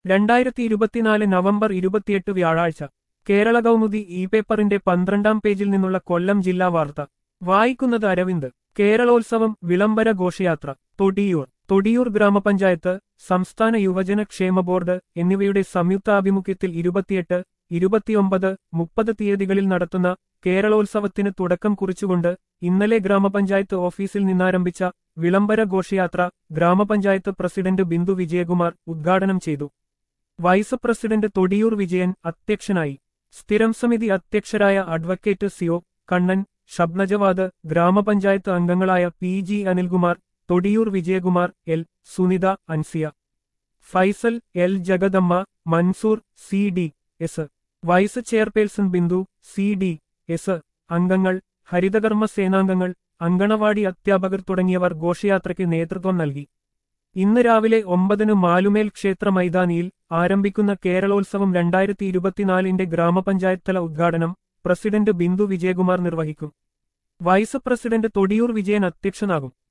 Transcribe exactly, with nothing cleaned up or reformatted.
രണ്ടായിരത്തി ഇരുപത്തിനാല് നവംബർ ഇരുപത്തിയെട്ട് വ്യാഴാഴ്ച കേരള കൗമുദി ഇ പേപ്പറിന്റെ പന്ത്രണ്ടാം പേജിൽ നിന്നുള്ള കൊല്ലം ജില്ലാ വാർത്ത വായിക്കുന്നത് അരവിന്ദ്. കേരളോത്സവം വിളംബര ഘോഷയാത്ര തൊടിയൂർ. തൊടിയൂർ ഗ്രാമപഞ്ചായത്ത്, സംസ്ഥാന യുവജന ക്ഷേമ ബോർഡ് എന്നിവയുടെ സംയുക്താഭിമുഖ്യത്തിൽ ഇരുപത്തിയെട്ട്, ഇരുപത്തിയൊമ്പത്, മുപ്പത് തീയതികളിൽ നടത്തുന്ന കേരളോത്സവത്തിന് തുടക്കം കുറിച്ചുകൊണ്ട് ഇന്നലെ ഗ്രാമപഞ്ചായത്ത് ഓഫീസിൽ നിന്നാരംഭിച്ച വിളംബര ഘോഷയാത്ര ഗ്രാമപഞ്ചായത്ത് പ്രസിഡന്റ് ബിന്ദു വിജയകുമാർ ഉദ്ഘാടനം ചെയ്തു. വൈസ് പ്രസിഡന്റ് തൊടിയൂർ വിജയൻ അധ്യക്ഷനായി. സ്ഥിരം സമിതി അധ്യക്ഷരായ അഡ്വക്കേറ്റ് സിഒ കണ്ണൻ, ഷബ്നജവാദ്, ഗ്രാമപഞ്ചായത്ത് അംഗങ്ങളായ P G Anilkumar, Thodiyoor Vijayakumar, L Sunitha, Ansiya, Faisal, L Jagadamma, Mansoor, C D S vice chairperson Bindu, C D S അംഗങ്ങൾ, ഹരിതകർമ്മ സേനാംഗങ്ങൾ, അങ്കണവാടി അധ്യാപകർ തുടങ്ങിയവർ ഘോഷയാത്രയ്ക്ക് നേതൃത്വം നൽകി. ഇന്ന് രാവിലെ ഒമ്പതിന് മാലുമേൽ ക്ഷേത്ര മൈതാനിയിൽ ആരംഭിക്കുന്ന കേരളോത്സവം രണ്ടായിരത്തി ഇരുപത്തിനാലിന്റെ ഗ്രാമപഞ്ചായത്ത് തല ഉദ്ഘാടനം പ്രസിഡന്റ് ബിന്ദു വിജയകുമാർ നിർവഹിക്കും. Vice president Thodiyoor Vijayan അധ്യക്ഷനാകും.